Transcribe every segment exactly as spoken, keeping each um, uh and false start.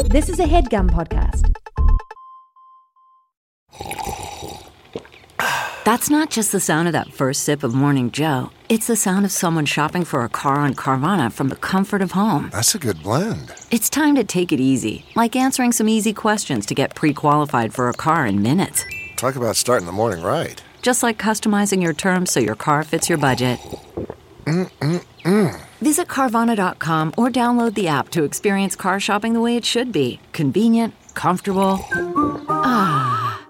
This is a HeadGum podcast. That's not just the sound of that first sip of Morning Joe. It's the sound of someone shopping for a car on Carvana from the comfort of home. That's a good blend. It's time to take it easy, like answering some easy questions to get pre-qualified for a car in minutes. Talk about starting the morning right. Just like customizing your terms so your car fits your budget. Mm-mm-mm. Visit Carvana dot com or download the app to experience car shopping the way it should be. Convenient, comfortable. Ah.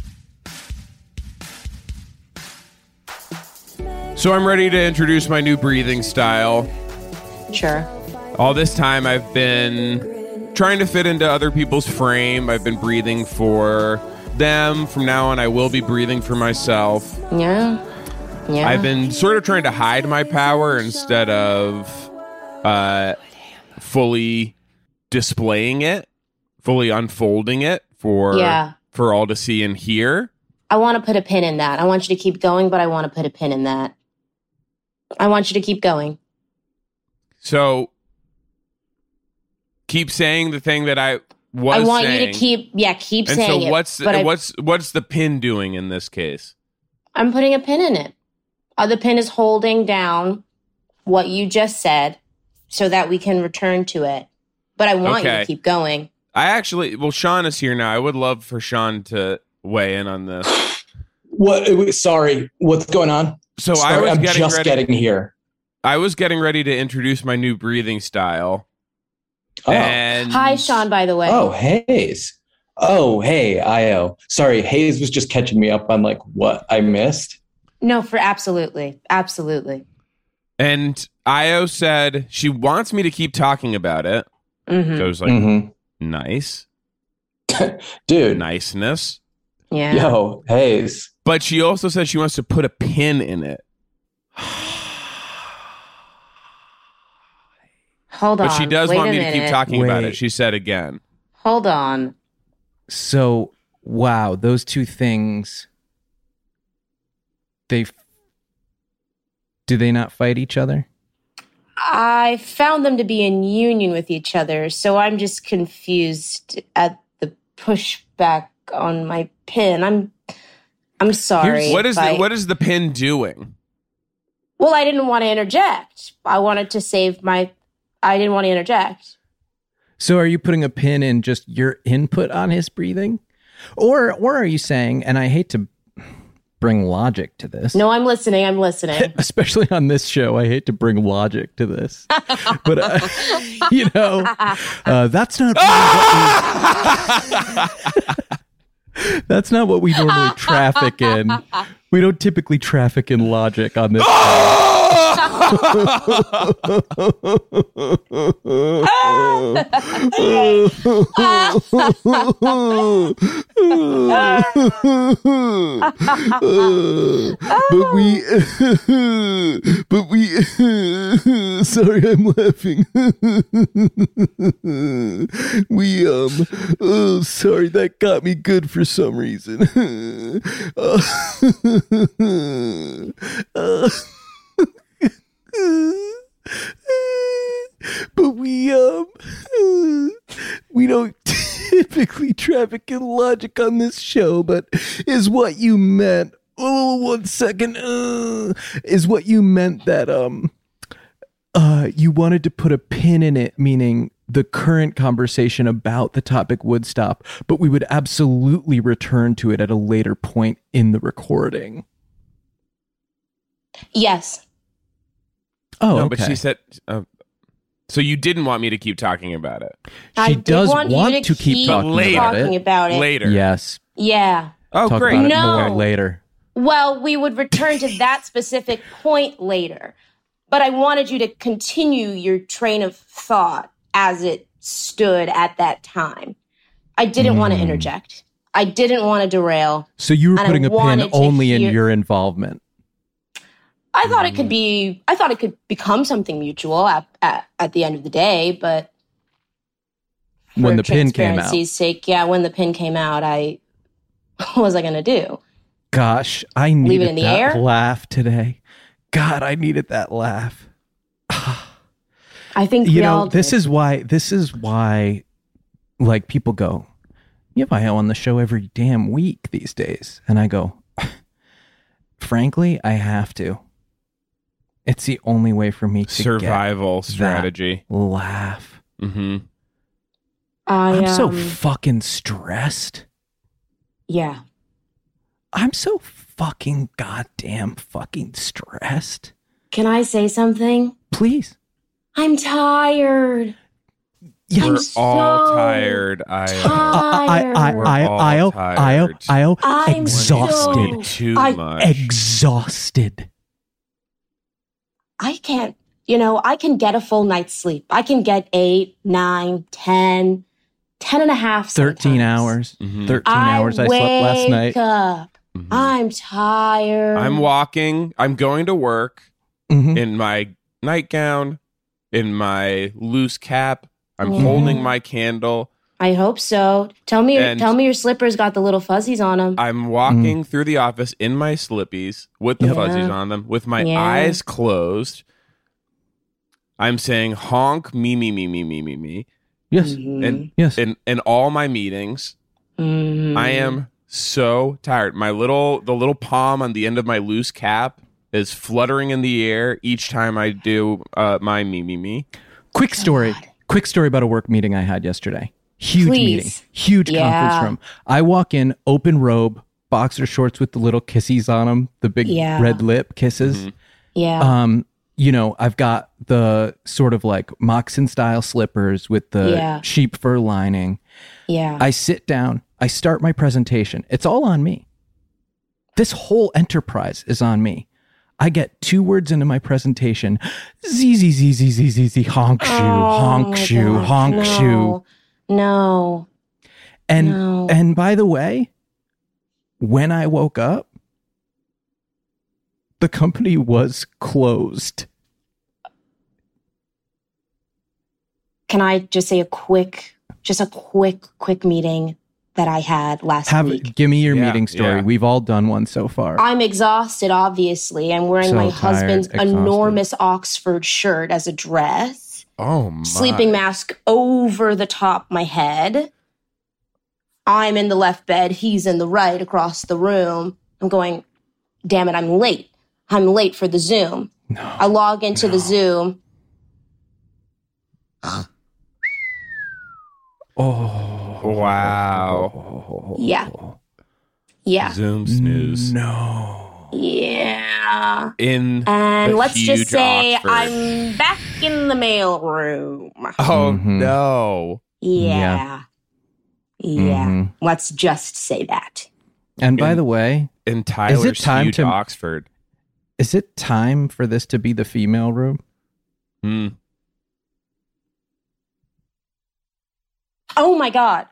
So I'm ready to introduce my new breathing style. Sure. All this time I've been trying to fit into other people's frame. I've been breathing for them. From now on, I will be breathing for myself. Yeah. Yeah. I've been sort of trying to hide my power instead of uh, fully displaying it, fully unfolding it for Yeah. for all to see and hear. I want to put a pin in that. I want you to keep going, but I want to put a pin in that. I want you to keep going. So keep saying the thing that I was I want saying. you to keep, yeah, keep and saying so it. what's but I- what's what's the pin doing in this case? I'm putting a pin in it. Uh, the pin is holding down what you just said so that we can return to it. But I want you Okay. to keep going. I actually, well, Sean is here now. I would love for Sean to weigh in on this. What? Sorry, what's going on? So I Sorry, was I'm getting just ready. getting here. I was getting ready to introduce my new breathing style. Oh, And Hi, Sean, by the way. oh, Hayes. Oh, hey, Io. Sorry, Hayes was just catching me up on like what I missed. No, for absolutely. Absolutely. And Io said she wants me to keep talking about it. Mm-hmm. So I was like, Mhm. nice, Dude, niceness. Yeah. yo, Hayes. But she also said she wants to put a pin in it. Hold on. But she does Wait want a me to keep minute. talking about Wait. it. She said again. Hold on. So, wow, those two things, they, f- do they not fight each other? I found them to be in union with each other, so I'm just confused at the pushback on my pin. I'm I'm sorry. Here's- what is if the, I- what is the pin doing? Well, I didn't want to interject. I wanted to save my I didn't want to interject. So are you putting a pin in just your input on his breathing? Or or are you saying, and I hate to bring logic to this. No, I'm listening. I'm listening. Especially on this show, I hate to bring logic to this. But, uh, you know, uh, that's not really what we, that's not what we normally traffic in. We don't typically traffic in logic on this show. But we, but we, sorry, I'm laughing. We, um, oh, sorry, that got me good for some reason. Uh, uh, but we, um, we don't typically traffic in logic on this show, but is what you meant. Oh, one second. Uh, is what you meant that, um, uh, you wanted to put a pin in it, meaning the current conversation about the topic would stop, but we would absolutely return to it at a later point in the recording. Yes. Oh, no, okay. but she said. Uh, so you didn't want me to keep talking about it. She I did does want, want you to keep talking later. about talking it. about it. Later. Yes. Yeah. Oh, Talk great. about it No. more later. Well, we would return to that specific point later. But I wanted you to continue your train of thought as it stood at that time. I didn't Mm. want to interject. I didn't want to derail. So you were And I putting a pin wanted to only in hear- your involvement. I thought it could be, I thought it could become something mutual at, at, at the end of the day, but When for the pin came out. transparency's sake, yeah, when the pin came out, I, what was I going to do? Gosh, I Leave needed it in the that air? laugh today. God, I needed that laugh. I think You we know, all this did. is why this is why like people go, you have I O on the show every damn week these days. And I go, frankly, I have to. It's the only way for me to survival get strategy. That laugh. Mm-hmm. I, I'm so um, fucking stressed. yeah. I'm so fucking goddamn fucking stressed. Can I say something? Please. I'm tired. Yeah. I'm We're so all tired. I tired. I, I, We're I, all I, I, tired. I, I, I'm exhausted. so- Too I- much. Exhausted. I can't, you know, I can get a full night's sleep. I can get eight, nine, ten, ten and a half. thirteen sometimes. hours. Mhm. thirteen I hours I slept last wake night. up. Mhm. I'm tired. I'm walking. I'm going to work Mhm. in my nightgown, in my loose cap. I'm Yeah. holding my candle. I hope so. Tell me, And- tell me your slippers got the little fuzzies on them. I'm walking through the office in my slippies with the Yep. fuzzies Yeah. on them, with my Yeah. eyes closed. I'm saying honk, me, me, me, me, me, me, me. Yes. And Yes. in, in all my meetings, Mhm. I am so tired. My little, the little palm on the end of my loose cap is fluttering in the air each time I do uh, my me, me, me. Quick story. Quick story about a work meeting I had yesterday. Huge Please. meeting. Huge Yeah. conference room. I walk in, open robe, boxer shorts with the little kissies on them, the big Yeah. red lip kisses. Mm-hmm. Yeah. Um, you know, I've got the sort of like moccasin style slippers with the Yeah. sheep fur lining. yeah. I sit down, I start my presentation. It's all on me. This whole enterprise is on me. I get two words into my presentation. Z z z z z z z honk shoe, Oh honk my shoe, God. honk no. shoe. No. And No. and by the way, when I woke up, the company was closed. Can I just say a quick, just a quick, quick meeting that I had last Have week? give me your Yeah, meeting story. yeah. We've all done one so far. I'm exhausted, obviously. I'm wearing So my tired, husband's exhausted. enormous Oxford shirt as a dress, Oh my. sleeping mask over the top my head. I'm in the left bed. He's in the right across the room. I'm going, damn it, I'm late. I'm late for the Zoom. No. I log into the Zoom. Oh Wow. Yeah. Yeah. Zoom snooze. No. Yeah. In And the let's just huge say Oxford. I'm back in the mail room. Oh Mhm. no. Yeah. Yeah. Mhm. Let's just say that. And by In- the way, In Tyler's time huge to- Oxford. is it time for this to be the female room? Hmm. Oh my God.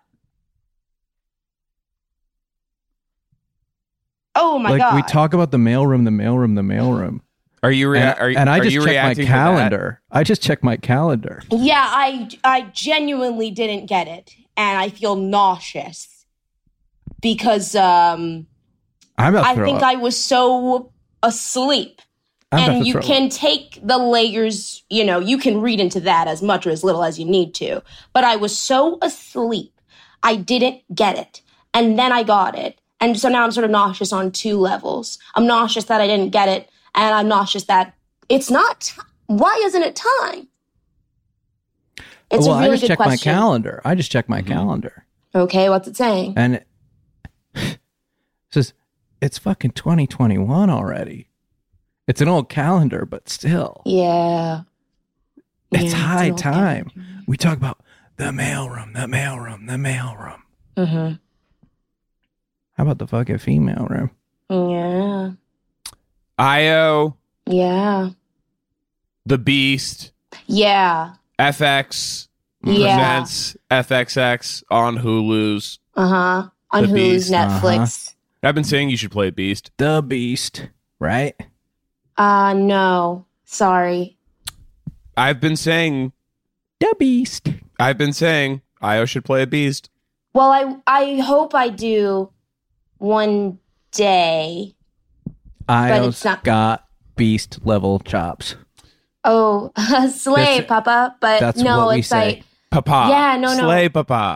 Oh my like God. we talk about the mailroom, the mailroom, the mailroom, Are you rea- and, are, and I are just you checked my reacting to that? calendar. I just checked my calendar. Yeah, I I genuinely didn't get it. And I feel nauseous. Because um I'm about to I throw think up. I was so asleep. I'm about and to you throw can up. take the layers, you know, you can read into that as much or as little as you need to. But I was so asleep, I didn't get it. And then I got it. And so now I'm sort of nauseous on two levels. I'm nauseous that I didn't get it. And I'm nauseous that it's not. T- Why isn't it time? It's well, a really I just good checked my question. calendar. I just checked my Mhm. calendar, Okay, what's it saying? and it says it's fucking twenty twenty-one already. It's an old calendar, but still, Yeah. it's Yeah, high an old time. We talk about the mailroom, the mailroom, the mailroom. Mm-hmm. How about the fucking female room? Yeah. Io, Yeah. the Beast, Yeah. F X Yeah. presents F X X on Hulu's. Uh-huh. On The Hulu's Beast. Netflix. I've been saying you should play Beast. The Beast, right? Uh no. Sorry. I've been saying The Beast. I've been saying Io should play a Beast. Well, I I hope I do one day. Io's it's not- got Beast level chops. Oh, slay, That's- Papa. But That's no, what we it's say. like Papa. Yeah, no, no. Slay Papa.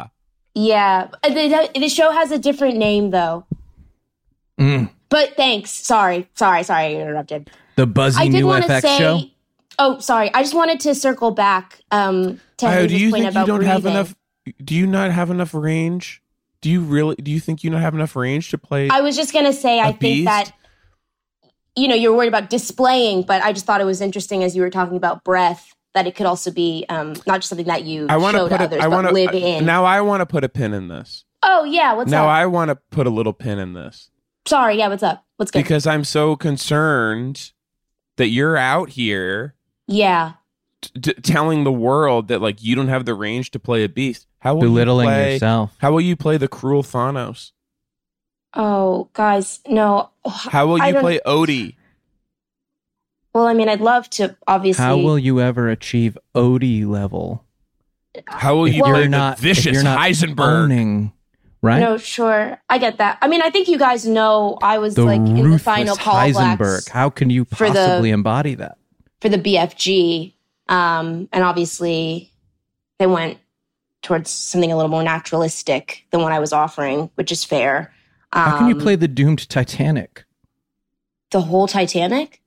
Yeah. The, the show has a different name, though. Mm. But thanks. Sorry. Sorry. Sorry. I interrupted. The buzzy I did new want F X to say. show. Oh, sorry. I just wanted to circle back um, to Io, Hayes' do you point think you about don't breathing. have enough? Do you not have enough range? Do you really? Do you think you don't have enough range to play? I was just going to say, I a think beast? that, you know, you're worried about displaying, but I just thought it was interesting as you were talking about breath, that it could also be um, not just something that you I want show to put. to A, others, I but want live to. in. Now I want to put a pin in this. Oh, yeah. What's now up? I want to put a little pin in this Sorry. Yeah. What's up? What's good? because I'm so concerned that you're out here yeah. t- t- telling the world that like you don't have the range to play a beast. How will Belittling you play, yourself. How will you play the cruel Thanos? Oh, guys. No. How will I you don't- play Odie? Well, I mean, I'd love to, obviously. How will you ever achieve Odie level? How will If you Well- play you're not the vicious if you're not Heisenberg? owning, right? No, sure. I get that. I mean, I think you guys know I was the like in the ruthless final Heisenberg. callbacks How can you for the- possibly embody that? for the B F G. Um, and obviously they went towards something a little more naturalistic than what I was offering, which is fair. Um, How can you play the doomed Titanic? the whole Titanic?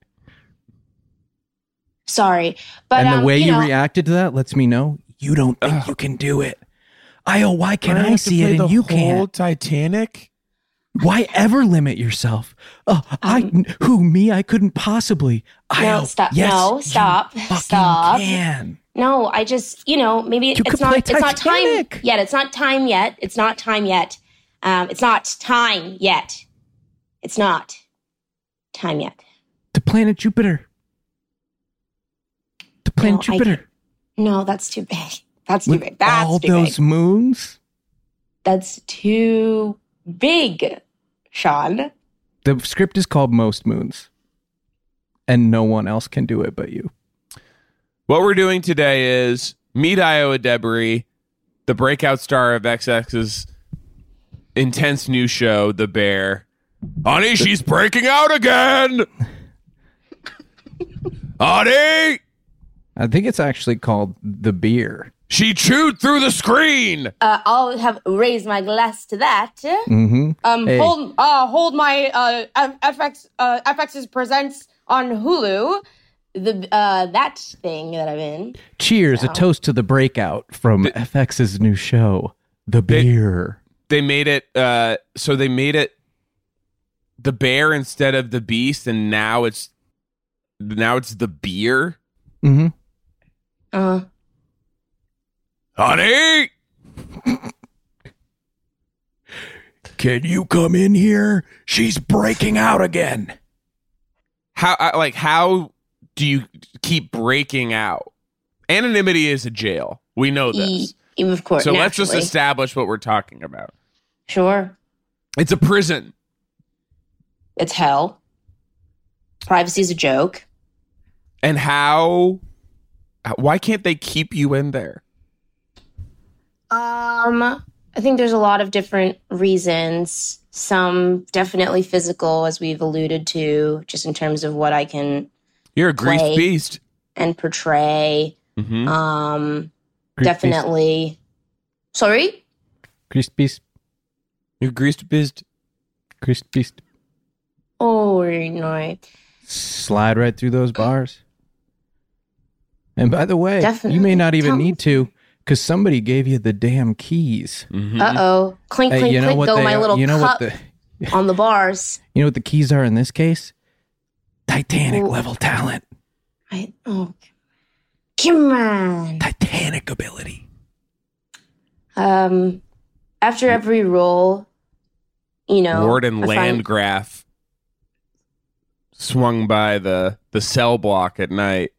Sorry. But and the um, way you, you, know, reacted to that lets me know you don't think Ugh. you can do it. Io, why can I I, have to see play it the and you whole can't? Titanic? Why ever limit yourself? Oh, I who me? I couldn't possibly. No, Io, stop. yes, No, you stop. fucking Stop. Can. No, I just, you know, maybe You it's could not play it's not time Titanic. yet. It's not time yet. It's not time yet. Um, it's not time yet. It's not time yet. To planet Jupiter. To planet No, I Jupiter. No, that's too big. That's too With big. That's all too those big. moons. That's too big, Sean. The script is called Most Moons, and no one else can do it but you. What we're doing today is meet Io Adebri, the breakout star of X X's intense new show, The Bear. Honey, she's breaking out again! Honey! I think it's actually called The Beer. She chewed through the screen! Uh, I'll have raised my glass to that. Mm-hmm. Um, Hey. hold, uh, hold my uh, F- FX, uh, F X's presents on Hulu. The uh, that thing that I'm in. Cheers, No. a toast to the breakout from F X's new show, The They- Beer. They made it, uh, so they made it the bear instead of the beast, and now it's, now it's the beer. Mm-hmm. Uh, Honey! Can you come in here? She's breaking out again. How, I- like, how do you keep breaking out? Anonymity is a jail. We know e- this. e- of course. So let's just naturally. establish what we're talking about. Sure. It's a prison. It's hell. Privacy's a joke. And how, why can't they keep you in there? Um, I think there's a lot of different reasons. Some definitely physical, as we've alluded to, just in terms of what I can You're a greased Play. beast. and portray. Mhm. Um, Greased definitely. Sorry? Beast. Greased beast. You're a greased beast. Greased beast. Oh, no. Slide right through those bars. And by the way, you Definitely. may not even Tell me. need to, because somebody gave you the damn keys. Mhm. Uh oh. Clink, Hey, clink, you know clink. what Go they my are- little you know cup what the on the bars. you know what the keys are in this case? Titanic Ooh. level talent. I, oh. Come on. Titanic ability. Um, after every roll, you know, Warden I find- Landgraf swung by the, the cell block at night.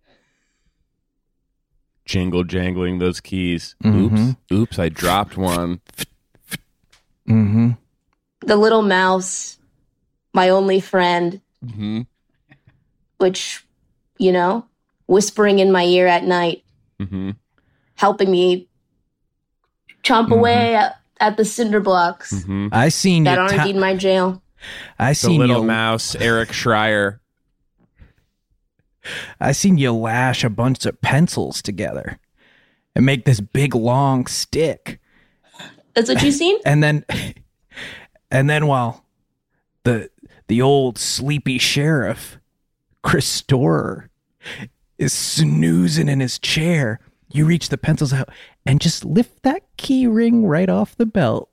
Jingle jangling those keys. Mhm. Oops. Oops, I dropped one. Mm-hmm. the little mouse, my only friend, hmm which, you know, whispering in my ear at night, hmm helping me chomp Mhm. away at, at the cinder blocks hmm I seen that you. are ta- indeed my jail. I The seen little you. mouse, Eric Schreier. I seen you lash a bunch of pencils together and make this big long stick. That's what you've seen? And then, and then while the the old sleepy sheriff, Chris Storer, is snoozing in his chair, you reach the pencils out and just lift that key ring right off the belt.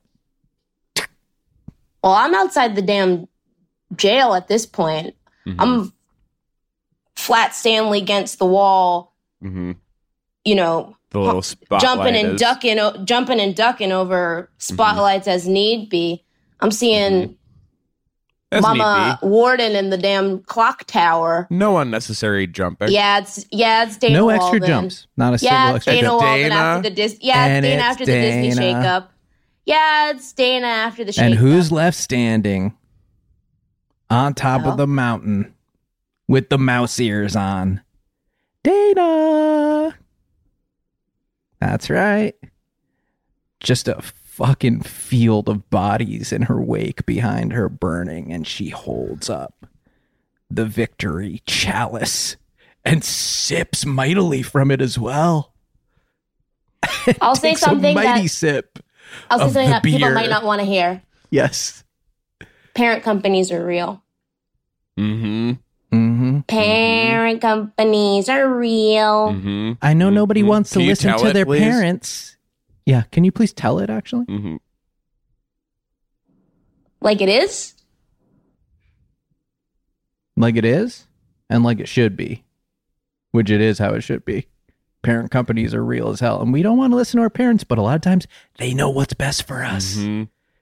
Well, I'm outside the damn jail at this point. Mm-hmm. I'm flat Stanley against the wall, Mm-hmm. you know, The little spotlight jumping and is- ducking, o- jumping and ducking over spotlights as need be. I'm seeing As Mama need Warden in the damn clock tower. be. No unnecessary jumping. Yeah, it's yeah, it's Dana No extra Walden. jumps. Not a single Yeah, it's extra Dana jump. Walden Dana? after the Dis- Yeah, it's And Dana it's after the Disney Dana. shakeup. Yeah, it's Dana after the shakeup. And who's left standing on top Well. of the mountain with the mouse ears on? Dana. That's right. Just a fucking field of bodies in her wake behind her burning, and she holds up the victory chalice and sips mightily from it as well. I'll say Takes something a mighty that sip. I'll say of something the that people beer. might not want to hear. Yes. Parent companies are real. Mm-hmm. Mm-hmm. Parent companies are real. Mm-hmm. I know nobody Mhm. wants to Can you listen tell to it, their please? parents. Yeah, can you please tell it actually? Mm-hmm. Like it is? Like it is and like it should be, which it is how it should be. Parent companies are real as hell, and we don't want to listen to our parents, but a lot of times they know what's best for us. Mm-hmm.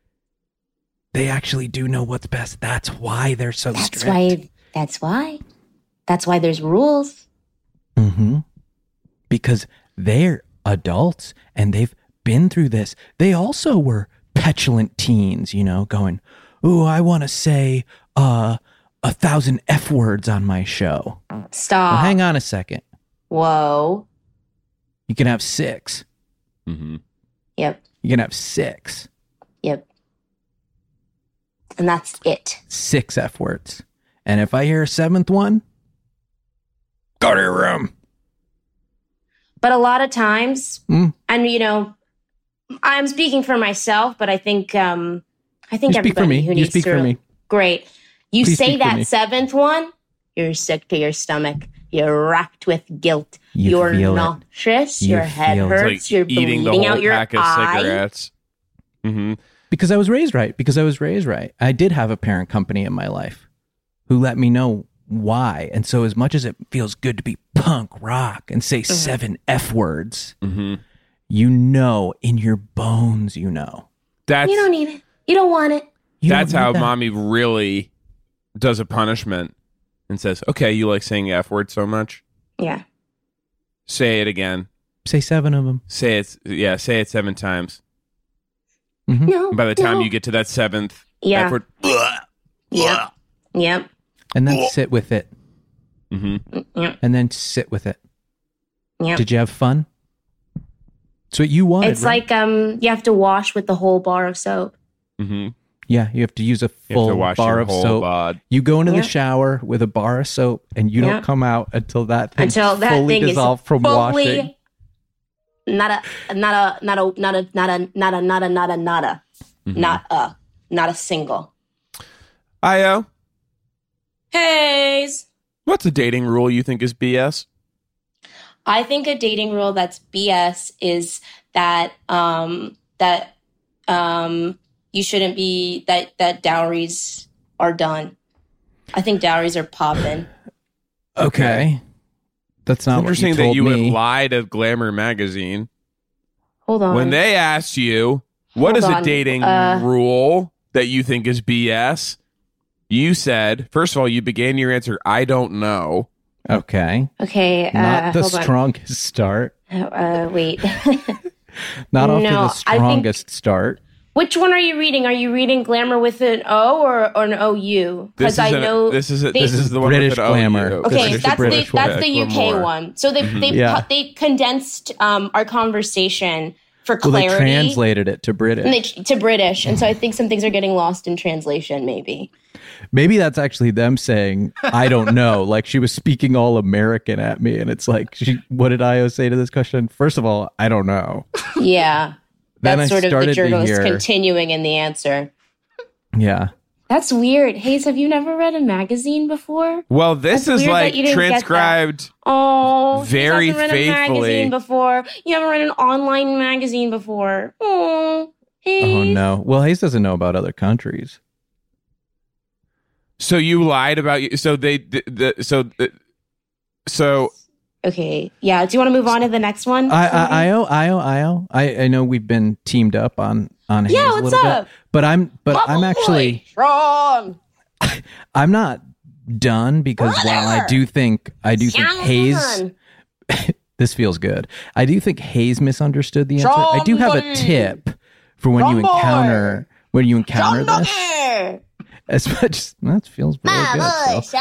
They actually do know what's best. That's why they're so That's strict. why. That's why. That's why there's rules. Mm-hmm. Because they're adults and they've been through this. They also were petulant teens, you know, going, "Ooh, I want to say uh, a thousand F words on my show." Stop. Well, hang on a second. Whoa. You can have six. Mm-hmm. Yep. You can have six. Yep. And that's it. Six F words. And if I hear a seventh one, go to your room. But a lot of times, Mm. and you know, I'm speaking for myself, but I think um, I think You speak for everybody me. who You needs speak to for me. Great. You Please say speak for that me. seventh one, you're sick to your stomach. You're racked with guilt. You You're feel it. nauseous. You Your head feel it. hurts. It's like you're eating the bleeding whole out your pack of eye. cigarettes. Mm-hmm. Because I was raised right. Because I was raised right. I did have a parent company in my life who let me know why. And so as much as it feels good to be punk rock and say seven F words, Mm-hmm. you know in your bones, you know. That's You don't need it. You don't want it. You that's don't need how that. mommy really does a punishment and says, "Okay, you like saying F word so much? Yeah. Say it again. Say seven of them. Say it. Yeah, say it seven times. Mhm. No. And by the time no. you get to that seventh Yeah. F word, Yep. Yep. And then sit with it. mm-hmm. Yep. And then sit with it. Yep. Did you have fun? It's what you wanted. It's right? like um, you have to wash with the whole bar of soap. Mm-hmm. Yeah, you have to use a You have to full wash bar your of whole soap. bod. You go into Yeah. the shower with a bar of soap, and you Yeah. don't come out until that thing Until that fully thing is dissolved from fully washing. not a not a not a not a not a not a not a not a not a Mm-hmm. not a not a single. Io, Haze. what's a dating rule you think is B S? I think a dating rule that's B S is that um that um you shouldn't be that that dowries are done. I think dowries are popping. Okay. That's not Interesting what you that told you me. would lie to Glamour magazine Hold on. when they asked you what Hold is a on. dating Uh, rule that you think is B S. You said, first of all, you began your answer, "I don't know." Okay. okay, uh, Not the hold on. strongest start. Uh, wait. Not off to No, the I think- strongest start. Which one are you reading? Are you reading Glamour with an O or, or an O U? This Because is I an- know this is a, they- this is the one British with an O U. Glamour. This Okay, British- that's the British that's one. the U K Glamour. one. So they they Yeah. cut- they condensed um, our conversation for Well, they clarity. translated it to British. and they, to British, and so I think some things are getting lost in translation. Maybe. Maybe that's actually them saying, I don't know. Like she was speaking all American at me. And it's like, she, what did Io say to this question? First of all, I don't know. Yeah. Then That's I sort of the started to journalist hear- continuing in the answer. Yeah. That's weird. Hayes, have you never read a magazine before? Well, this That's is weird that like you didn't get that. transcribed. Oh, Very you haven't read faithfully. a magazine before. You haven't read an online magazine before. Oh, Hayes. Oh no. Well, Hayes doesn't know about other countries. So you lied about you. So they, the, the so, the, so Okay. Yeah. Do you want to move on to the next one? I, Somebody? I, Io, Io, Io. I, I know we've been teamed up on on Hayes Yeah, a what's little up? bit, but I'm but My I'm boy, actually Sean. I'm not done because while I do think I do think Hayes. Sean. This feels good. I do think Hayes misunderstood the answer. I do have a Somebody. tip for when you Sean boy. encounter when you encounter Sean this. Doggy. As much that feels really My boy, good. So.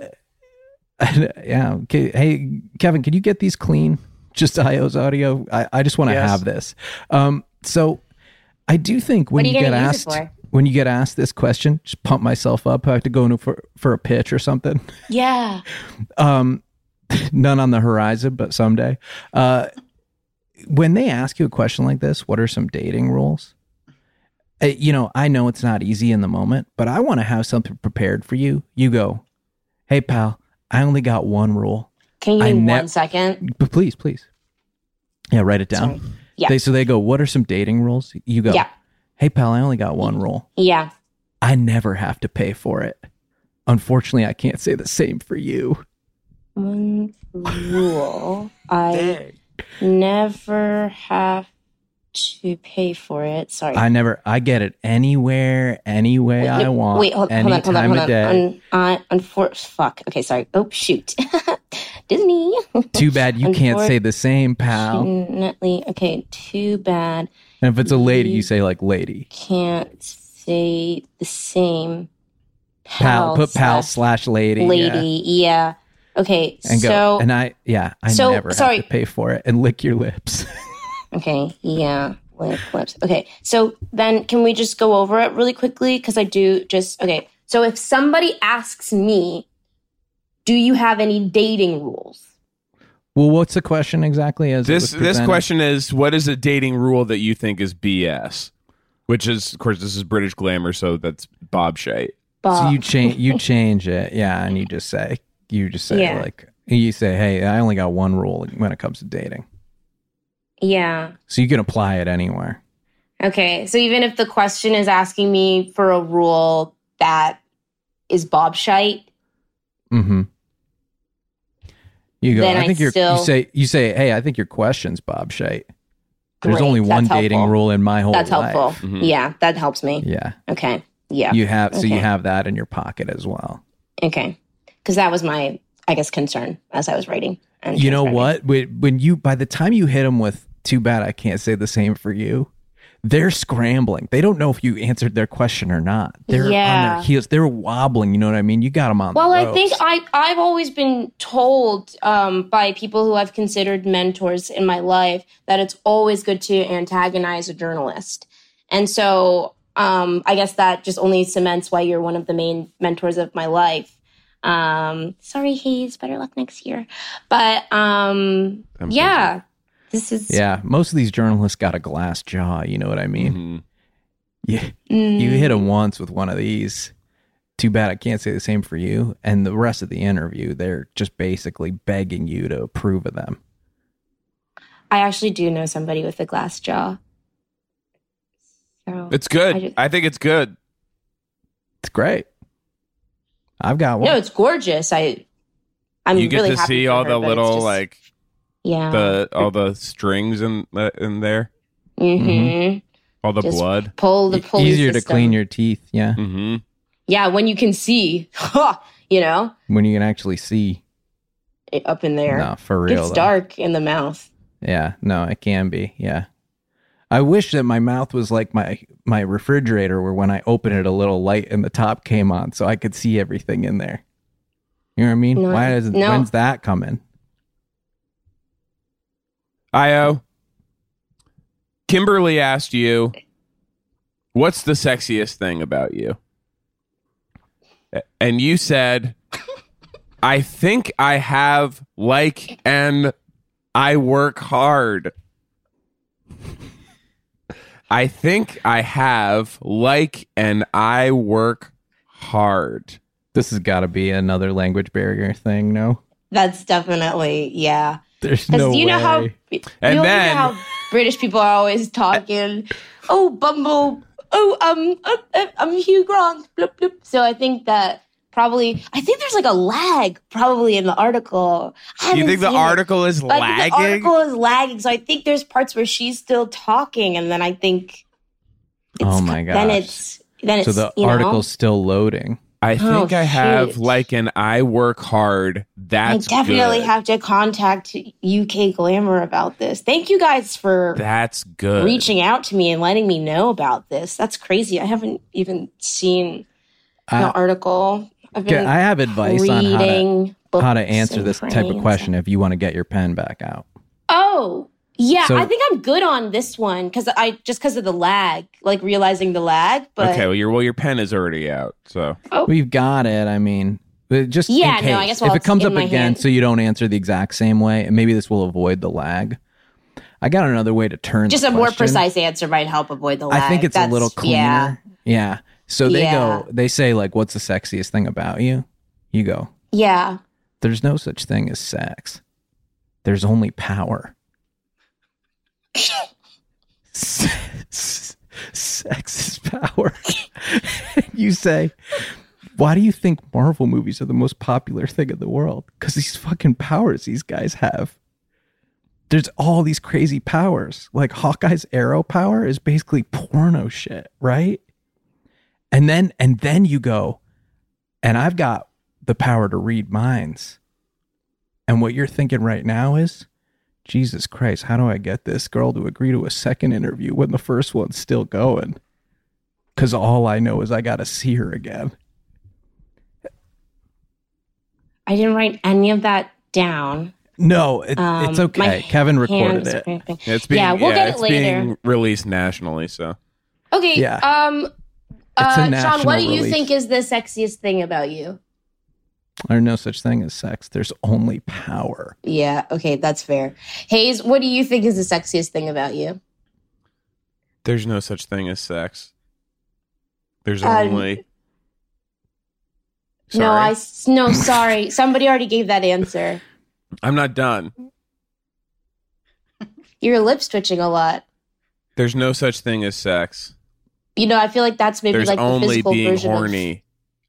Sean. Yeah. Okay. Hey, Kevin, can you get these clean? Just Io's audio. I, I just want to Yes. have this. Um, so I do think when What are you, you get gonna use asked it for? when you get asked this question, just pump myself up. I have to go in for for a pitch or something. Yeah. Um, none on the horizon, but someday. Uh, when they ask you a question like this, what are some dating rules? Uh, you know, I know it's not easy in the moment, but I want to have something prepared for you. You go, hey, pal, I only got one rule. Can you I give me ne- one second? But please, please. Yeah, write it down. Sorry. Yeah. They, so they go, what are some dating rules? You go, Yeah. hey, pal, I only got one rule. Yeah. I never have to pay for it. Unfortunately, I can't say the same for you. One rule. I never have to pay for it. Sorry. I never, I get it anywhere, any way Wait, I no, want, Wait, hold, any hold on, hold on, time hold of on. day. Un, uh, unfor- fuck. Okay, sorry. Oh, shoot. Disney. Too bad you can't say the same, pal. Unfortunately, okay, too bad. And if it's a lady, you say like lady. Can't say the same. Pal, put pal slash slash lady. lady. Yeah. Okay, Yeah. And go. so. and I, yeah, I so, never sorry. have to pay for it and lick your lips. Okay, yeah, lip lips. Okay, so then can we just go over it really quickly? Because I do just, okay. So if somebody asks me, do you have any dating rules? Well, what's the question exactly? As it this was this presented? question is, what is a dating rule that you think is B S? Which is, of course, this is British Glamour, so that's Bob Shite. So Bob. you change, you change it, yeah, and you just say, you just say Yeah. like, you say, hey, I only got one rule when it comes to dating. Yeah. So you can apply it anywhere. Okay, so even if the question is asking me for a rule that is Bob shite, Mm-hmm. You go. Then I I think you're. still- You say. You say. Hey, I think your question's Bob shite. There's Great, only one that's dating helpful. rule in my whole that's life. helpful. Mhm. Yeah, that helps me. Yeah. Okay, yeah, You have. So you Okay. have that in your pocket as well. okay. Because that was my, I guess, concern as I was writing. and You know transcribing. what? When when you by the time you hit them with "too bad I can't say the same for you," they're scrambling. They don't know if you answered their question or not. They're on Yeah. their heels. They're wobbling. You know what I mean? You got them on. Well, the I ropes. think I, I've always been told um, by people who I've considered mentors in my life that it's always good to antagonize a journalist. And so um, I guess that just only cements why you're one of the main mentors of my life. Um, sorry, Hayes. Better luck next year. But um, I'm yeah, this is. Yeah, most of these journalists got a glass jaw. You know what I mean? Mhm. Yeah. Mm, You hit them once with one of these. Too bad I can't say the same for you. And the rest of the interview, they're just basically begging you to approve of them. I actually do know somebody with a glass jaw. So It's good. I I, just- think it's good. It's great. I've got one. no, it's gorgeous. I. I'm you get really to happy see for all her, the but it's little just- like yeah. the all the strings in uh, in there, Mm-hmm. all the Just blood. Pull the pulley Easier to system. clean your teeth. Yeah. Mm-hmm. Yeah, when you can see, you know, When you can actually see. it up in there. No, for real. it's though. dark in the mouth. Yeah. No, it can be. Yeah. I wish that my mouth was like my my refrigerator, where when I open it, a little light in the top came on, so I could see everything in there. You know what I mean? No, Why is no. when's that coming? Io, Kimberly asked you, "What's the sexiest thing about you?" And you said, "I think I have like and I work hard." I think I have like and I work hard. This has got to be another language barrier thing, no? That's definitely, yeah. There's Because no you know way. how you And know then- how British people are always talking, oh, Bumble, oh, um, uh, uh, I'm Hugh Grant, bloop, bloop. So I think that probably, I think there's like a lag probably in the article. I You haven't think the seen it. article is But I think the lagging? article is lagging, so I think there's parts where she's still talking, and then I think, it's, Oh my then gosh. it's then it's So the you know, article's still loading. I think Oh, I have shoot. like an I work hard. I That's definitely good. have to contact U K Glamour about this. Thank you guys for That's good. reaching out to me and letting me know about this. That's crazy. I haven't even seen the Uh, article. I've Okay, been I have advice on how to, reading how to books answer and this type of trains. question if you want to get your pen back out. Oh, yeah. So- I think I'm good on this one because I just because of the lag, like realizing the lag. But Okay, well your well your pen is already out. So We've got it. I mean, but just in Yeah, no, case, I guess while if it it's comes in up my again, hand. so you don't answer the exact same way, and maybe this will avoid the lag. I got another way to turn just the a more question. precise answer might help avoid the lag. I think it's That's- a little cleaner. Yeah. Yeah. So they Yeah. go, they say like, "What's the sexiest thing about you?" You go, Yeah. "There's no such thing as sex. There's only power." S- Sex is power. You say, "Why do you think Marvel movies are the most popular thing in the world?" Because these fucking powers these guys have. There's all these crazy powers. Like Hawkeye's arrow power is basically porno shit, right? And then and then you go, and I've got the power to read minds. And what you're thinking right now is, Jesus Christ, how do I get this girl to agree to a second interview when the first one's still going? Because all I know is I got to see her again. I didn't write any of that down. No, it, Um, it's my okay. Kevin recorded hands are it. cramping. it's being Yeah, we'll yeah, get it it's later. being released nationally. So Okay. Yeah. Um. It's a Uh, Sean, national what do you release. think is the sexiest thing about you? There's no such thing as sex. There's only power. Yeah. Okay, that's fair. Hayes, what do you think is the sexiest thing about you? there's no such thing as sex. There's Um, only No, I Sorry? s- no. Sorry, somebody already gave that answer. I'm not done. Your lips twitching a lot. There's no such thing as sex. You know, I feel like that's maybe There's like the only physical being version of. horny.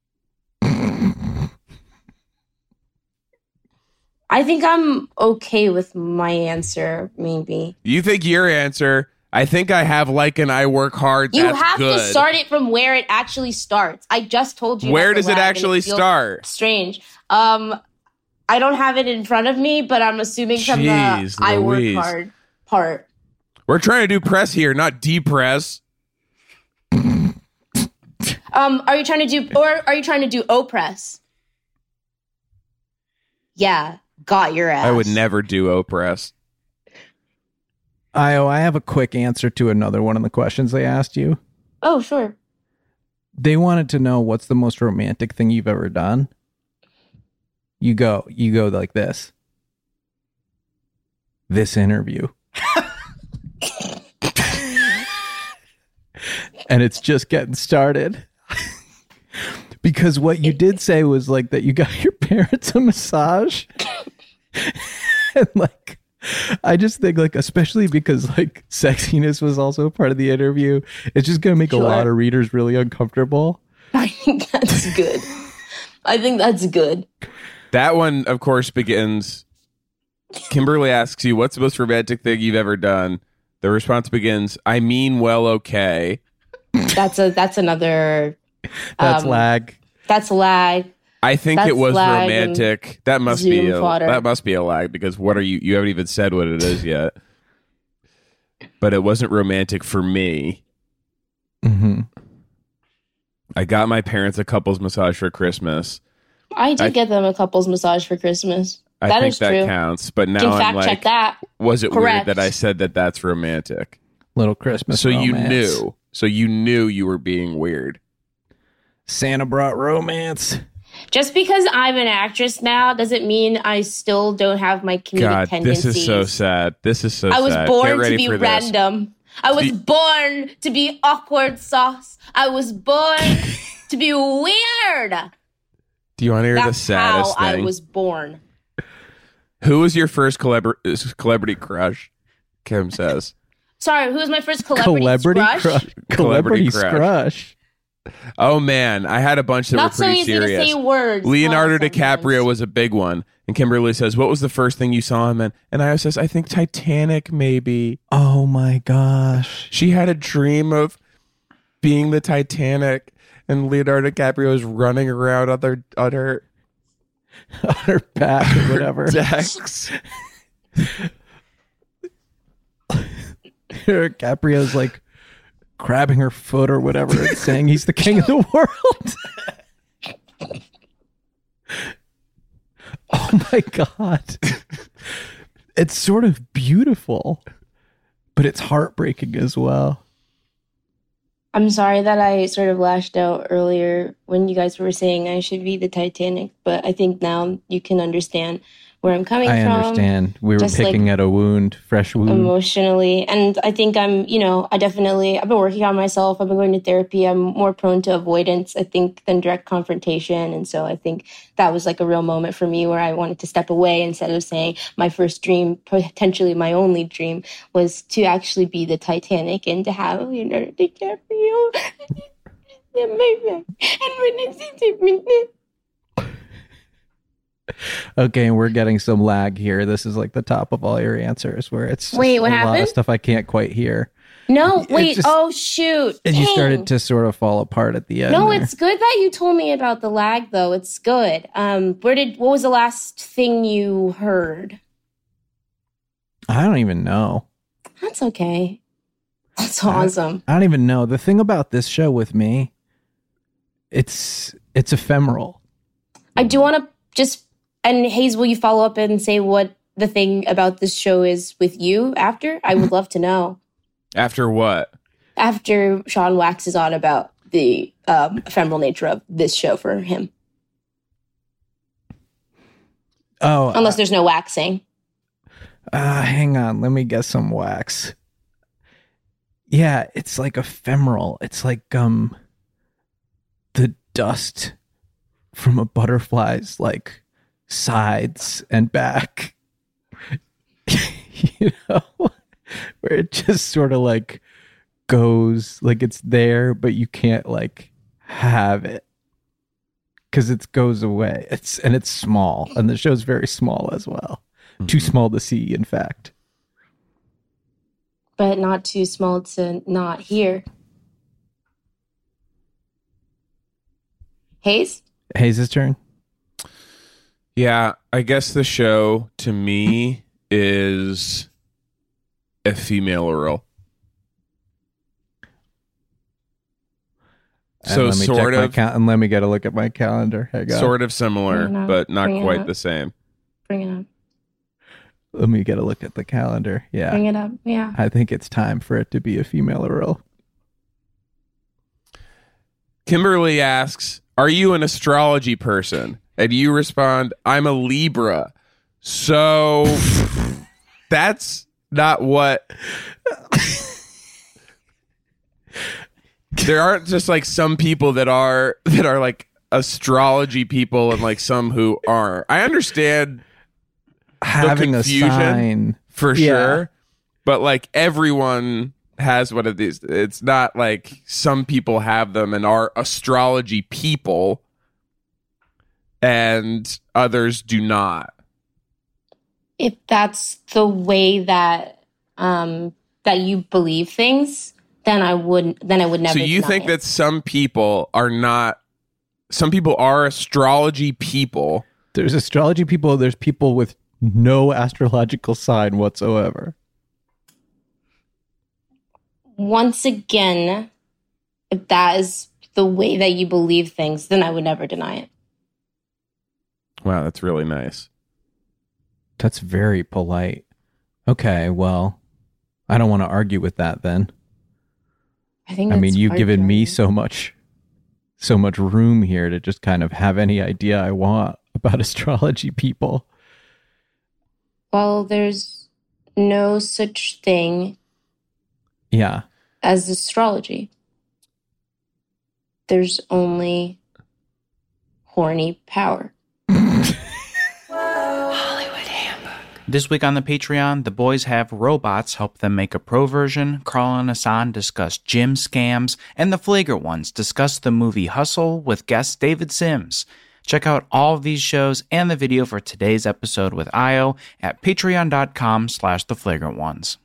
I think I'm okay with my answer. Maybe You think your answer? I think I have like and I work hard. you That's have good. to start it from where it actually starts. I just told you. Where about the does it lag, and actually feels start? Strange. Um, I don't have it in front of me, but I'm assuming from Jeez the I work Louise. hard part. We're trying to do press here, not depress. Um, are you trying to do, or are you trying to do oppress? Yeah, got your ass. I would never do oppress. Io, I have a quick answer to another one of the questions they asked you. Oh, sure. They wanted to know what's the most romantic thing you've ever done. You go, you go like this. This interview. And it's just getting started. Because what you did say was like that you got your parents a massage. And like, I just think like, especially because like sexiness was also a part of the interview, it's just going to make Sure. a lot of readers really uncomfortable. I think that's good. I think that's good. That one, of course, begins. Kimberly asks you, "What's the most romantic thing you've ever done?" The response begins, "I mean, well, okay." That's a that's another That's Um, lag. that's lag. I think That's it was lag romantic. That must be Zoom a, fodder. that must be a lag because what are you? You haven't even said what it is yet. But it wasn't romantic for me. Mm-hmm. I got my parents a couples massage for Christmas. I did I- get them a couple's massage for Christmas. I That think is that true. counts. But now Can I'm fact like, check that. was it Correct. weird that I said that that's romantic? Little Christmas. So you romance. knew. So you knew you were being weird. Santa brought romance. Just because I'm an actress now doesn't mean I still don't have my comedic God, tendencies. this is so sad. This is so sad. I was Get born to ready be for this. random. I was born to be awkward sauce. I was born to be weird. Do you want to hear That's the saddest how thing? I was born. Who was your first celebra- celebrity crush? Kim says. Sorry, who was my first celebrity, Celebrity crush? crush. Celebrity Celebrity crush. crush. Oh man, I had a bunch that Not were so pretty easy serious. to say words. Leonardo huh, DiCaprio sometimes. was a big one. And Kimberly says, what was the first thing you saw him in? And I says, I think Titanic, maybe. Oh my gosh. She had a dream of being the Titanic, and Leonardo DiCaprio was running around on their on her On her back or whatever. decks. Caprio's like grabbing her foot or whatever and saying he's the king of the world. Oh my God. It's sort of beautiful, but it's heartbreaking as well. I'm sorry that I sort of lashed out earlier when you guys were saying I should be the Titanic, but I think now you can understand where I'm coming I from. understand. We were just, picking like, at a wound, fresh wound. Emotionally. And I think I'm, you know, I definitely, I've been working on myself. I've been going to therapy. I'm more prone to avoidance, I think, than direct confrontation. And so I think that was like a real moment for me where I wanted to step away instead of saying my first dream, potentially my only dream, was to actually be the Titanic and to have Leonardo DiCaprio. And Okay, we're getting some lag here. This is like the top of all your answers where it's Wait, what a lot happened? of stuff I can't quite hear. No, It wait. just- oh, shoot. And you Dang. started to sort of fall apart at the end. No, there. it's good that you told me about the lag, though. It's good. Um, where did? What was the last thing you heard? I don't even know. That's okay. That's awesome. I don't even know. The thing about this show with me, it's it's ephemeral. I do want to just, and Hayes, will you follow up and say what the thing about this show is with you after? I would love to know. After what? After Sean waxes on about the um, ephemeral nature of this show for him. Oh, Unless there's no waxing. Uh, hang on, let me get some wax. Yeah, it's like ephemeral. It's like um the dust from a butterfly's like sides and back. You know? Where it just sort of like goes, like it's there, but you can't like have it. Cause it goes away. It's and it's small. And the show's very small as well. Too small to see, in fact. But not too small to not hear. Hayes? Hayes' turn. Yeah, I guess the show to me is a female role. And So let me sort check my of, cal- and let me get a look at my calendar. Hang on. sort of similar, Bring it up, but not bring it quite up. the same. Bring it up. Let me get a look at the calendar. Yeah. Bring it up. Yeah. I think it's time for it to be a female role. Kimberly asks, "Are you an astrology person?" And you respond, "I'm a Libra." So that's not what. There aren't just like some people that are that are like astrology people and like some who aren't. I understand Having a confusion. sign. for Yeah. sure, but like everyone has one of these. It's not like some people have them and are astrology people and others do not. If that's the way that um, that you believe things, then I wouldn't. Then I would never. So you deny think it. that some people are not, some people are astrology people. There's astrology people. There's people with no astrological sign whatsoever. Once again, if that is the way that you believe things, then I would never deny it. Wow, that's really nice. That's very polite. Okay, well, I don't want to argue with that then. I think. I mean, that's you've given me arguing. so much, so much room here to just kind of have any idea I want about astrology people. Well, there's no such thing Yeah. as astrology. There's only horny power. This week on the Patreon, the boys have robots help them make a pro version, Carl and Hassan discuss gym scams, and the Flagrant Ones discuss the movie Hustle with guest David Sims. Check out all of these shows and the video for today's episode with Io at patreon.com slash the Flagrant Ones.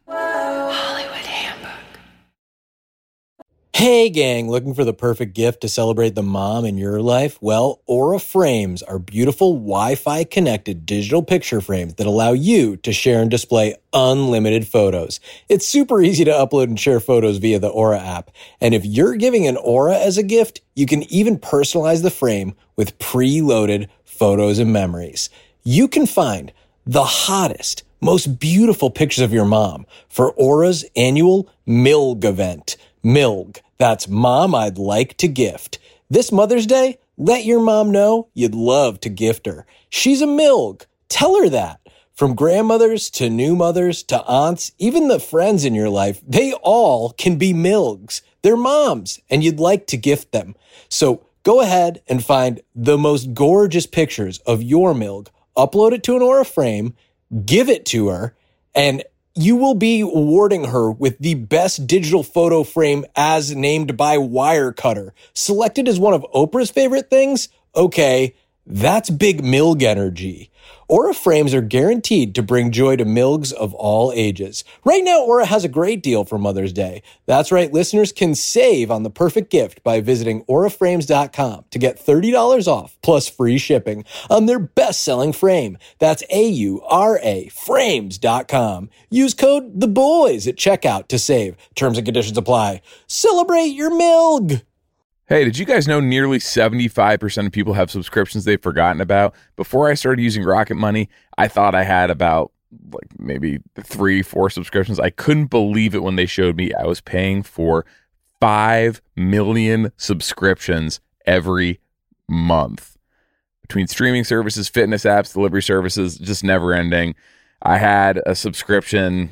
Hey gang, looking for the perfect gift to celebrate the mom in your life? Well, Aura Frames are beautiful Wi-Fi connected digital picture frames that allow you to share and display unlimited photos. It's super easy to upload and share photos via the Aura app. And if you're giving an Aura as a gift, you can even personalize the frame with preloaded photos and memories. You can find the hottest, most beautiful pictures of your mom for Aura's annual M I L G event. M I L G. That's Mom I'd Like to Gift. This Mother's Day, let your mom know you'd love to gift her. She's a M I L G. Tell her that. From grandmothers to new mothers to aunts, even the friends in your life, they all can be M I L Gs. They're moms, and you'd like to gift them. So go ahead and find the most gorgeous pictures of your M I L G, upload it to an Aura frame, give it to her, and you will be awarding her with the best digital photo frame as named by Wirecutter. Selected as one of Oprah's favorite things? Okay, that's big M I L G energy. Aura frames are guaranteed to bring joy to M I L Gs of all ages. Right now, Aura has a great deal for Mother's Day. That's right, listeners can save on the perfect gift by visiting aura frames dot com to get thirty dollars off plus free shipping on their best-selling frame. That's A U R A frames dot com. Use code THEBOYS at checkout to save. Terms and conditions apply. Celebrate your M I L G! Hey, did you guys know nearly seventy-five percent of people have subscriptions they've forgotten about? Before I started using Rocket Money, I thought I had about like maybe three, four subscriptions. I couldn't believe it when they showed me I was paying for five million subscriptions every month. Between streaming services, fitness apps, delivery services, just never ending. I had a subscription.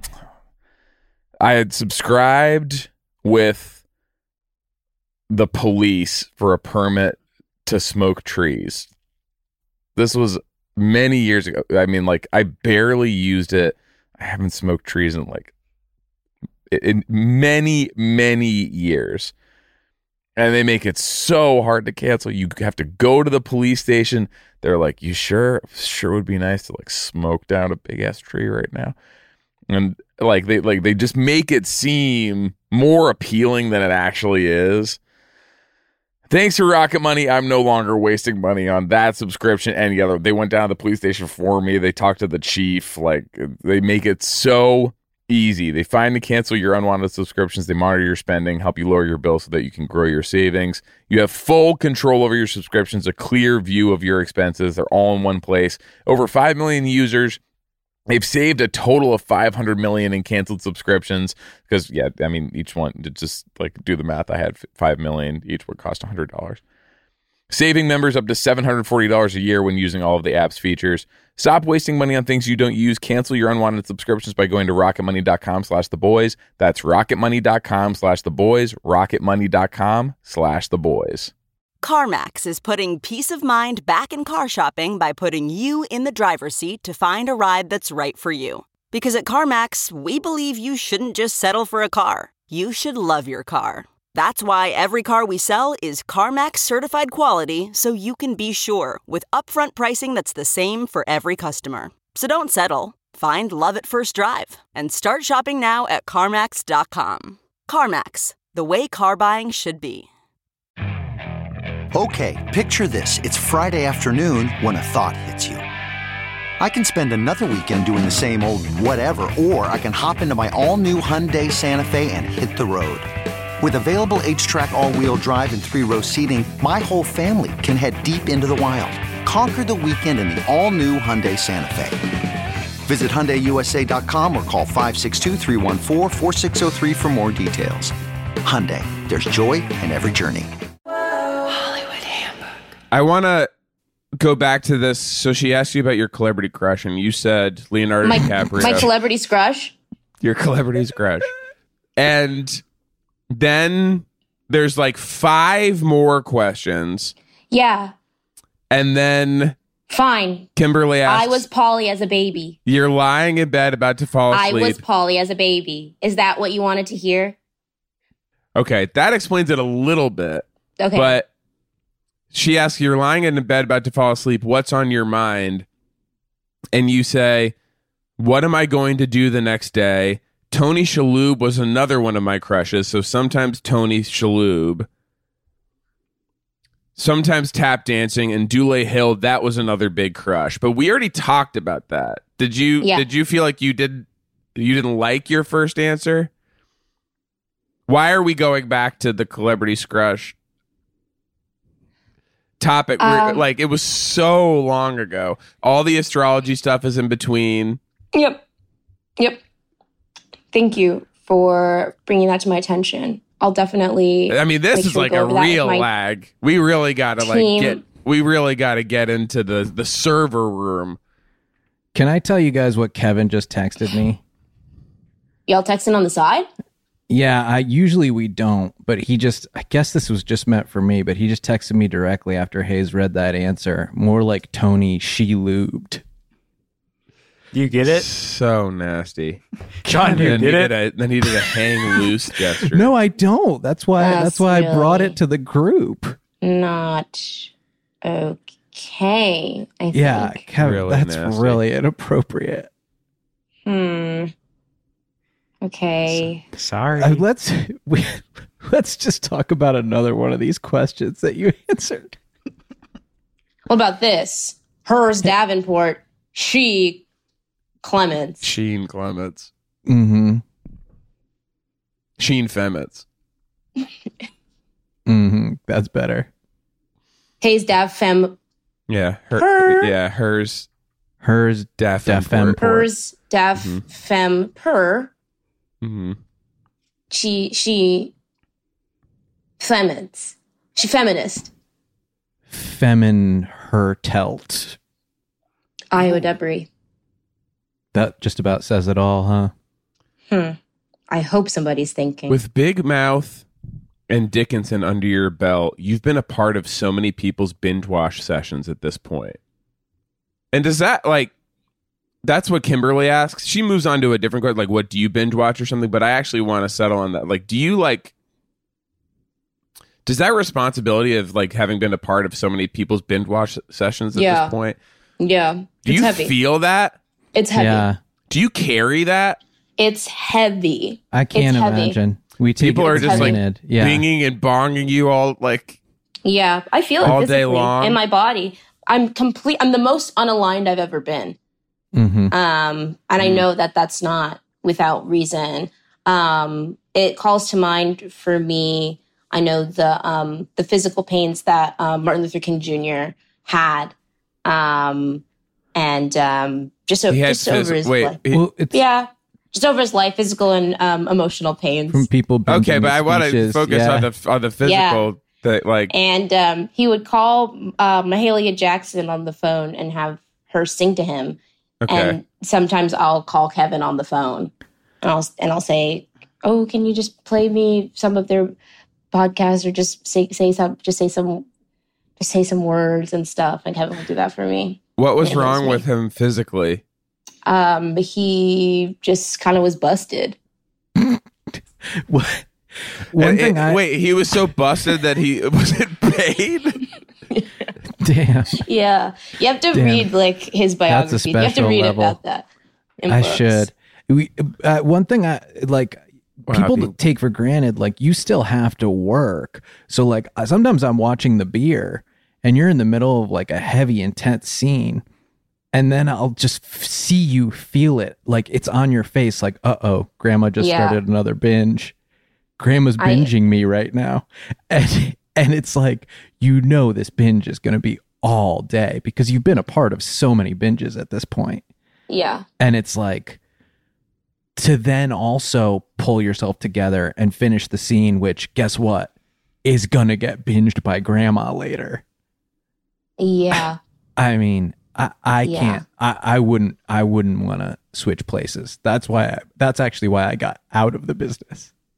I had subscribed with the police for a permit to smoke trees. This was many years ago. I mean, like, I barely used it. I haven't smoked trees in like in many, many years. And they make it so hard to cancel. You have to go to the police station. They're like, you sure? Sure would be nice to like smoke down a big ass tree right now. And like they like they just make it seem more appealing than it actually is. Thanks to Rocket Money, I'm no longer wasting money on that subscription. Any other, they went down to the police station for me. They talked to the chief. Like, they make it so easy. They find and cancel your unwanted subscriptions. They monitor your spending, help you lower your bill so that you can grow your savings. You have full control over your subscriptions, a clear view of your expenses. They're all in one place. Over five million users. They've saved a total of five hundred million in canceled subscriptions because, yeah, I mean, each one, just like do the math, I had five million, each would cost one hundred dollars. Saving members up to seven hundred forty dollars a year when using all of the app's features. Stop wasting money on things you don't use. Cancel your unwanted subscriptions by going to rocketmoney.com slash the boys. That's rocketmoney.com slash the boys. rocketmoney.com slash the boys. CarMax is putting peace of mind back in car shopping by putting you in the driver's seat to find a ride that's right for you. Because at CarMax, we believe you shouldn't just settle for a car. You should love your car. That's why every car we sell is CarMax certified quality, so you can be sure with upfront pricing that's the same for every customer. So don't settle. Find love at first drive and start shopping now at CarMax dot com. CarMax, the way car buying should be. Okay, picture this. It's Friday afternoon when a thought hits you. I can spend another weekend doing the same old whatever, or I can hop into my all-new Hyundai Santa Fe and hit the road. With available H-Track all-wheel drive and three-row seating, my whole family can head deep into the wild. Conquer the weekend in the all-new Hyundai Santa Fe. Visit Hyundai U S A dot com or call five six two, three one four, four six zero three for more details. Hyundai, there's joy in every journey. I want to go back to this. So she asked you about your celebrity crush, and you said Leonardo my, DiCaprio. My celebrity crush? Your celebrity's crush. And then there's like five more questions. Yeah. And then Fine. Kimberly asks, I was Polly as a baby. You're lying in bed about to fall I asleep. was Polly as a baby. Is that what you wanted to hear? Okay, that explains it a little bit. Okay. But she asks, you're lying in bed about to fall asleep. What's on your mind? And you say, what am I going to do the next day? Tony Shalhoub was another one of my crushes. So sometimes Tony Shalhoub. Sometimes tap dancing, and Dule Hill, that was another big crush. But we already talked about that. Did you Yeah. did you feel like you did you didn't like your first answer? Why are we going back to the celebrity crush topic? Where, Um, like, it was so long ago. All the astrology stuff is in between. Yep. Yep. Thank you for bringing that to my attention. I'll definitely. I mean, this make is sure to like go a over that with real my lag. We really got to like team. get. We really got to get into the the server room. Can I tell you guys what Kevin just texted me? Y'all texting on the side? Yeah, I usually we don't, but he just, I guess this was just meant for me, but he just texted me directly after Hayes read that answer. More like Tony, she lubed. You get it? So nasty. Sean, you then get he it? Did a, then he did a hang loose gesture. No, I don't. That's why, That's that's why I brought really- it to the group. Not okay. I think. Yeah, Kevin, Really that's nasty. really inappropriate. Hmm. Okay. Sorry. Uh, let's we, let's just talk about another one of these questions that you answered. What about this? Hers Davenport. She Clements. Sheen Clements. Mm-hmm. Sheen Femets. Mm-hmm. That's better. Hayes Dav Fem. Yeah. Her, Her. Yeah. Hers. Hers Def. Davenport. Hers Dav Mhm. Fem Per. Mm-hmm. She she Femins. She feminist. Femin her telt. Iowa Debris. That just about says it all, huh? Hmm. I hope somebody's thinking. With Big Mouth and Dickinson under your belt, you've been a part of so many people's binge watch sessions at this point. And does that, like, that's what Kimberly asks. She moves on to a different question, like, what do you binge watch or something? But I actually want to settle on that. Like, do you, like, does that responsibility of, like, having been a part of so many people's binge watch sessions at Yeah. this point? Yeah. Do It's you heavy. feel that? It's heavy. Yeah, Do you carry that? It's heavy. I can't It's heavy. imagine. We take People it are for just, like, granted. yeah. Binging and bonging you all, like, Yeah, I feel it All day physically long? in my body. I'm complete. I'm the most unaligned I've ever been. Mm-hmm. Um, and I know that that's not without reason. Um, it calls to mind for me. I know the um, the physical pains that um, Martin Luther King Junior had, um, and um, just, o- he had just over phys- his wait, life. he- Well, it's Yeah, just over his life, physical and um, emotional pains. from people. binging okay, but the I want to speeches. focus yeah. on the on the physical. That, like, And um, he would call uh, Mahalia Jackson on the phone and have her sing to him. okay, And sometimes I'll call Kevin on the phone, and I'll and I'll say, "Oh, can you just play me some of their podcasts, or just say say some, just say some, just say some words and stuff." And Kevin will do that for me. what was it hurts wrong me. with him physically? Um, he just kind of was busted. What- One And thing it- I wait, he was so busted that he was it paid. damn. Yeah, you have to Damn. read like his biography. You have to special read level. about that. in I books. should. We uh, one thing I like. Wow, people dude. take for granted, like you still have to work. So like I- sometimes I'm watching The Beer, and you're in the middle of like a heavy, intense scene, and then I'll just f- see you feel it, like it's on your face. Like, uh oh, Grandma just Yeah. started another binge. Grandma's I- binging me right now, and and it's like you know this binge is going to be all day because you've been a part of so many binges at this point. Yeah, And it's like to then also pull yourself together and finish the scene, which guess what is gonna get binged by grandma later. yeah. I mean, I, I Yeah. can't, I, I wouldn't, I wouldn't want to switch places. That's why, I, that's actually why I got out of the business.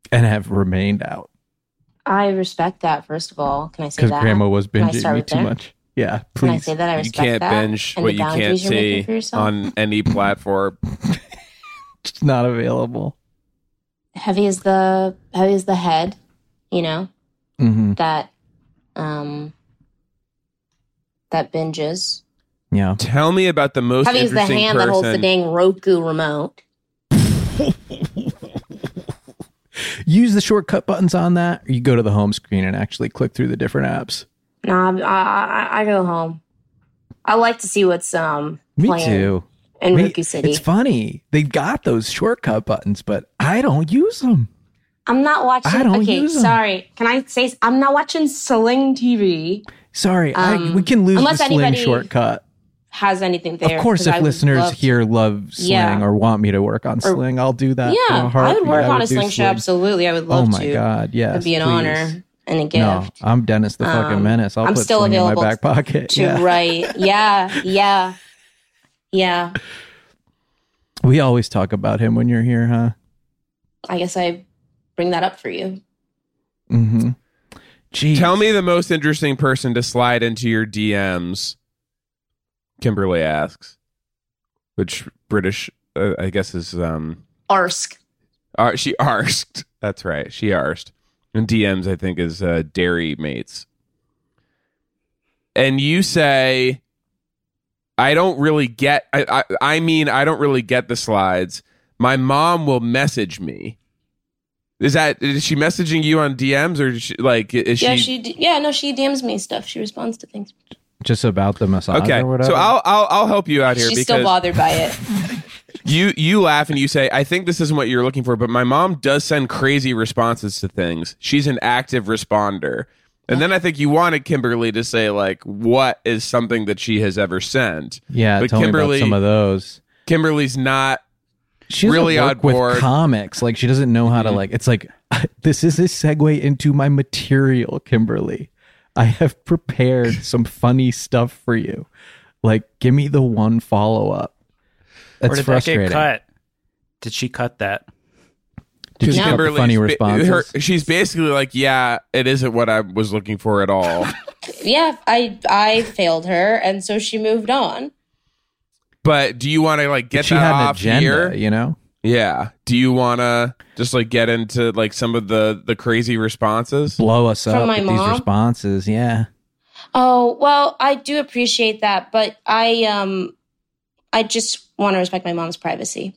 and have remained out. I respect that, first of all. Can I say Because that? grandma was Can I binging start me with too there? much. Yeah, please. Can I say that? I You respect can't that. binge and what the you can't boundaries you're making see for yourself. on any platform. It's not available. Heavy is the heavy is the head, you know, Mm-hmm. that um that binges. Yeah. Tell me about the most Heavy is the interesting hand person. that holds the dang Roku remote. Use the shortcut buttons on that, or you go to the home screen and actually click through the different apps. No, I, I, I go home. I like to see what's um Me playing too. in Me- Roku City. It's funny. They've got those shortcut buttons, but I don't use them. I'm not watching. I don't okay, use 'em. sorry. Can I say I'm not watching Sling T V? Sorry, I, Um, we can lose the unless Sling anybody shortcut. Has anything there? Of course, 'cause if I would listeners love to- here love Sling Yeah. or want me to work on Or- Sling, I'll do that. in a yeah, I heartbeat. would work on a do Sling show. Absolutely, I would love Oh my to. God, yes, It'd be an please. honor and a gift. No, I'm Dennis the fucking Um, menace. I'll I'm put still Sling in my available back pocket. to Yeah. write. Yeah, yeah, yeah. We always talk about him when you're here, huh? I guess I bring that up for you. Mm-hmm. Jeez. Tell me the most interesting person to slide into your D Ms. Kimberly asks, which British, uh, I guess, is um. Arsk. Uh, she asked. That's right. She asked. And D Ms, I think, is uh, Dairy Mates. And you say, I don't really get. I, I I mean, I don't really get the slides. My mom will message me. Is that is she messaging you on D Ms or is she, like is Yeah, she? she. D- yeah, no, she D Ms me stuff. She responds to things. Just about the massage Okay, or whatever? so I'll I'll I'll help you out here. She's because still bothered by it. You you laugh and you say, I think this isn't what you're looking for, but my mom does send crazy responses to things. She's an active responder. And then I think you wanted Kimberly to say, like, what is something that she has ever sent? Yeah, but tell Kimberly, me about some of those. Kimberly's not She doesn't really on work with board. comics. Like, she doesn't know how to, like, it's like, this is a segue into my material, Kimberly. I have prepared some funny stuff for you. Like, give me the one follow-up. That's or did frustrating. that get cut? Did she cut that? Did she cut the Kimberly's funny ba- responses? her- she's basically like, yeah, it isn't what I was looking for at all. Yeah, I I failed her, and so she moved on. But do you want to like get she that had an off agenda, here? you know? Yeah. Do you want to just like get into like some of the the crazy responses? Blow us From up my with these mom? responses. Yeah. Oh, well, I do appreciate that, but I um I just want to respect my mom's privacy.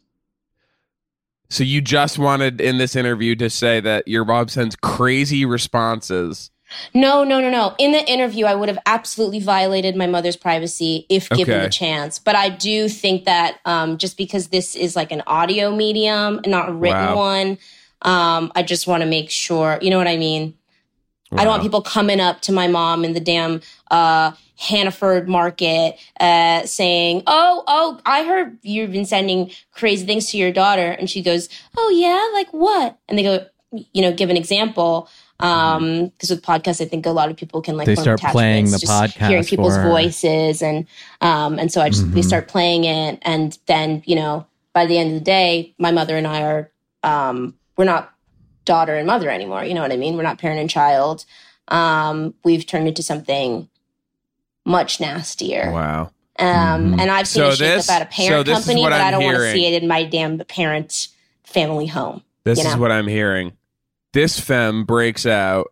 So you just wanted in this interview to say that your mom sends crazy responses. No, no, no, no. In the interview, I would have absolutely violated my mother's privacy if given Okay. the chance. But I do think that um, just because this is like an audio medium, not a written Wow. one, um, I just want to make sure, you know what I mean? I don't want Wow. people coming up to my mom in the damn uh, Hannaford market uh, saying, oh, oh, I heard you've been sending crazy things to your daughter. And she goes, oh, yeah, like what? And they go, you know, give an example. Um, because with podcasts, I think a lot of people can like They form start playing attachments, the just podcast hearing people's for her. voices, and um, and so I just they Mhm. start playing it, and then you know by the end of the day, my mother and I are um, we're not daughter and mother anymore. You know what I mean? We're not parent and child. Um, we've turned into something much nastier. Wow. Um, Mhm. and I've seen So a shit this- about a so parent this is company, what but I'm I don't want to hearing. see it in my damn parent family home. This you is know? what I'm hearing. This femme breaks out,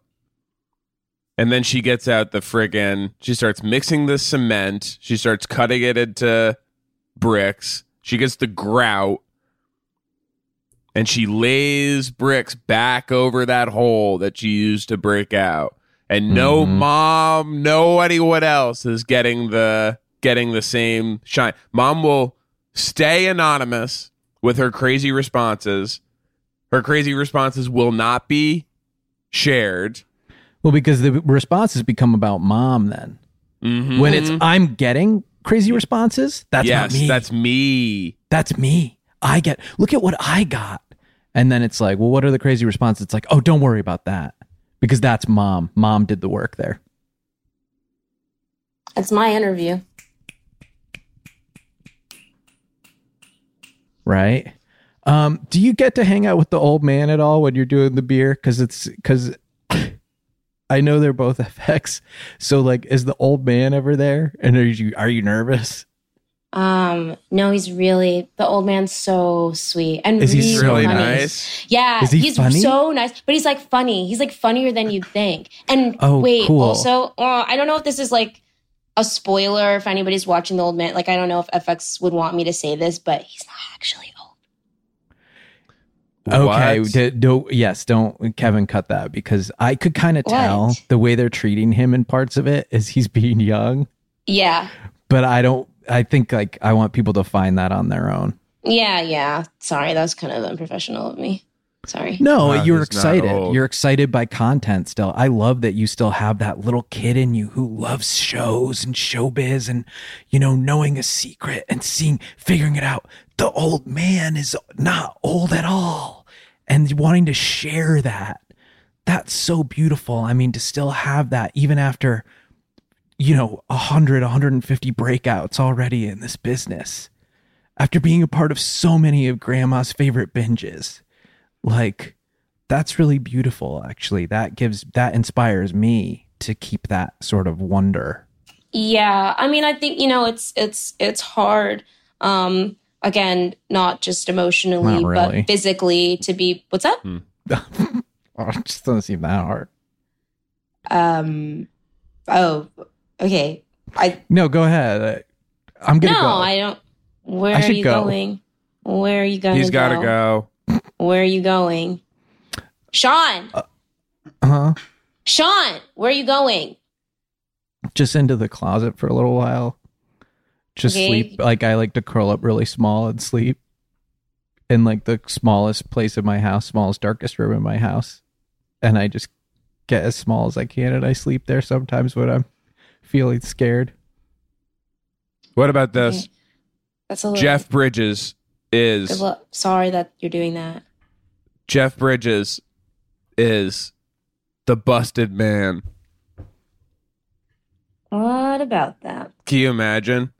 and then she gets out the friggin', she starts mixing the cement. She starts cutting it into bricks. She gets the grout, and she lays bricks back over that hole that she used to break out. And no Mhm. mom, no anyone else is getting the getting the same shine. Mom will stay anonymous with her crazy responses. Her crazy responses will not be shared. Well, because the responses become about mom then. Mhm. When it's I'm getting crazy responses, that's yes, not me. that's me. That's me. I get, look at what I got. And then it's like, well, what are the crazy responses? It's like, oh, don't worry about that. Because that's mom. Mom did the work there. It's my interview. Right? Um, do you get to hang out with the old man at all when you're doing the beer? Because it's because I know they're both F X. So like, is the old man ever there? And are you are you nervous? Um, no, he's really, the old man's so sweet and Is he really really funny. nice? Yeah, Is he he's funny? so nice, but he's like funny. He's like funnier than you'd think. And Oh, wait, cool. also, uh, I don't know if this is like a spoiler if anybody's watching the old man. Like, I don't know if F X would want me to say this, but he's not actually old. Okay, What? d- do, yes, don't Kevin cut that because I could kind of What? tell the way they're treating him in parts of it is he's being young, Yeah. but I don't. I think like I want people to find that on their own. Yeah, yeah. Sorry, that was kind of unprofessional of me. Sorry. No, Wow, you're he's not excited. old. You're excited by content still. I love that you still have that little kid in you who loves shows and showbiz and, you know, knowing a secret and seeing, figuring it out. The old man is not old at all and wanting to share that. That's so beautiful. I mean, to still have that even after, you know, one hundred, one hundred fifty breakouts already in this business. After being a part of so many of grandma's favorite binges. Like, that's really beautiful, actually. That gives, that inspires me to keep that sort of wonder. Yeah, I mean, I think, you know, it's it's it's hard. Um, again, not just emotionally, Not really. but physically to be. What's up? Oh, it just doesn't seem that hard. Um. Oh, okay. I No, go ahead. I'm no, gonna go. I don't. Where I are should you go. going? Where are you going? He's got to go. Where are you going? Sean, Huh? Sean, where are you going? Just into the closet for a little while. Just Okay. sleep. Like I like to curl up really small and sleep in like the smallest place in my house, smallest, darkest room in my house. And I just get as small as I can and I sleep there sometimes when I'm feeling scared. What about this? Okay. That's a little. Jeff Bridges Good is luck. Sorry that you're doing that. Jeff Bridges is the busted man. What about that? Can you imagine?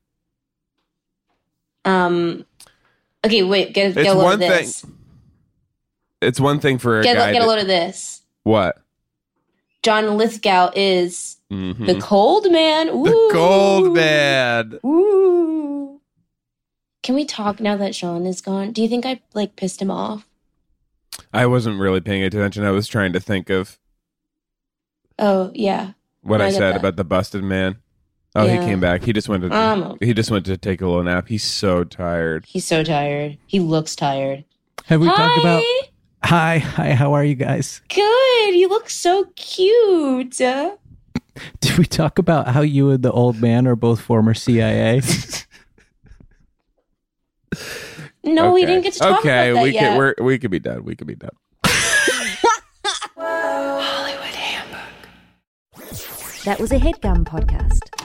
Um. Okay, wait. Get, get It's a load one of this. thing. It's one thing for a Get, guy. get a that- load of this. what? John Lithgow is Mhm. the cold man. Ooh. The cold man. Ooh. Can we talk now that Sean is gone? Do you think I like pissed him off? I wasn't really paying attention. I was trying to think of Oh yeah. what No, I I get said that. about the busted man. Oh, Yeah. he came back. He just went to Um, okay. he just went to take a little nap. He's so tired. He's so tired. He looks tired. Have we Hi. talked about Hi, hi, how are you guys? Good. You look so cute. Uh, Did we talk about how you and the old man are both former C I A? No, we Okay. didn't get to talk okay, about that we yet. can we're, we could be done. We could be done. That was a headgum podcast.